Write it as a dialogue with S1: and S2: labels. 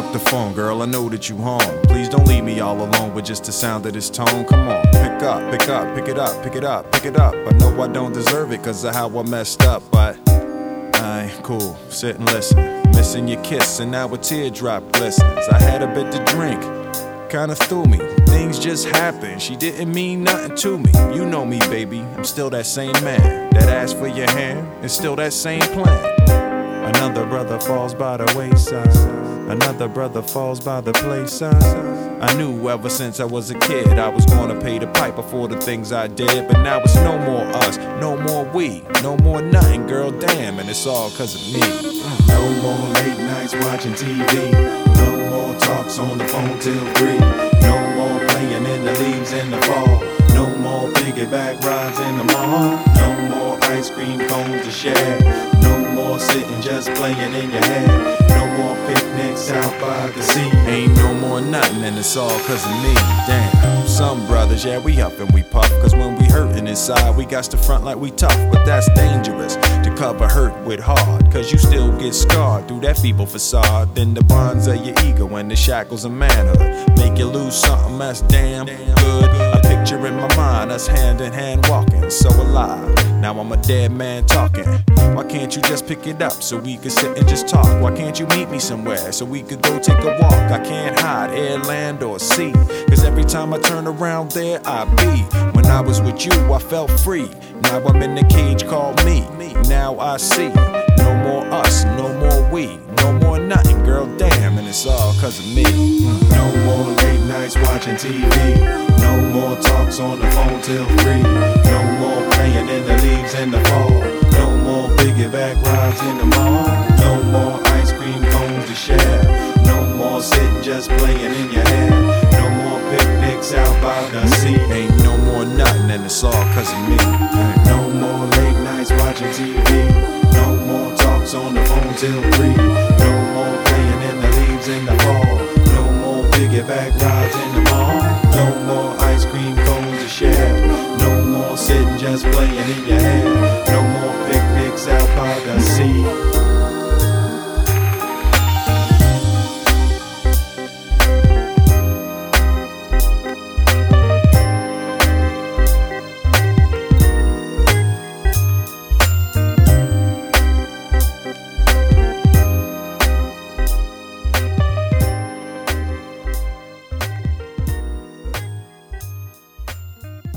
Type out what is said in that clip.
S1: up the phone, girl, I know that you home. Please don't leave me all alone with just the sound of this tone. Come on, pick up, pick up, pick it up, pick it up, pick it up. I know I don't deserve it cause of how I messed up, but I ain't cool, sit and listen. Missing your kiss and now a teardrop glistens. I had a bit to drink, kinda threw me. Things just happened, she didn't mean nothing to me. You know me, baby, I'm still that same man that asked for your hand, and still that same plan. Another brother falls by the wayside, another brother falls by the playside. I knew ever since I was a kid I was gonna pay the piper for the things I did. But now it's no more us, no more we, no more nothing, girl, damn, and it's all cause of me.
S2: No more late nights watching TV, no more talks on the phone till 3, no more playing in the leaves in the fall, no more piggyback rides in the mall, no more ice cream cones to share, no more sitting just playing in your head, no more picnics out by the sea.
S1: Ain't no more nothing and it's all cause of me, damn. Some brothers, yeah, we up and we puff, cause when we hurtin' inside we got to front like we tough. But that's dangerous to cover hurt with hard, cause you still get scarred through that feeble facade. Then the bonds of your ego and the shackles of manhood make you lose something that's damn good. I picture in my mind us hand in hand walking, so alive. Now I'm a dead man talking. Why can't you just pick it up so we could sit and just talk? Why can't you meet me somewhere so we could go take a walk? I can't hide air, land, or sea, cause every time I turn around there I be. When I was with you I felt free, now I'm in the cage called me. Now I see, no more us, no more we, no more nothing, girl, damn, and it's all cause of me.
S2: No more late nights watching TV, no more talks on the phone till 3, no more playing in the leaves in the fall, no more piggyback rides in the mall, no more ice cream cones to share, no more sitting just playing in your head, no more picnics out by the sea.
S1: Ain't no more nothing and it's all cause of me.
S2: No more late nights watching TV, no more talks on the phone till 3, no more playing in the leaves in the fall, no more piggyback rides in the mall, no more ice cream cones to share, no more sitting just playing in your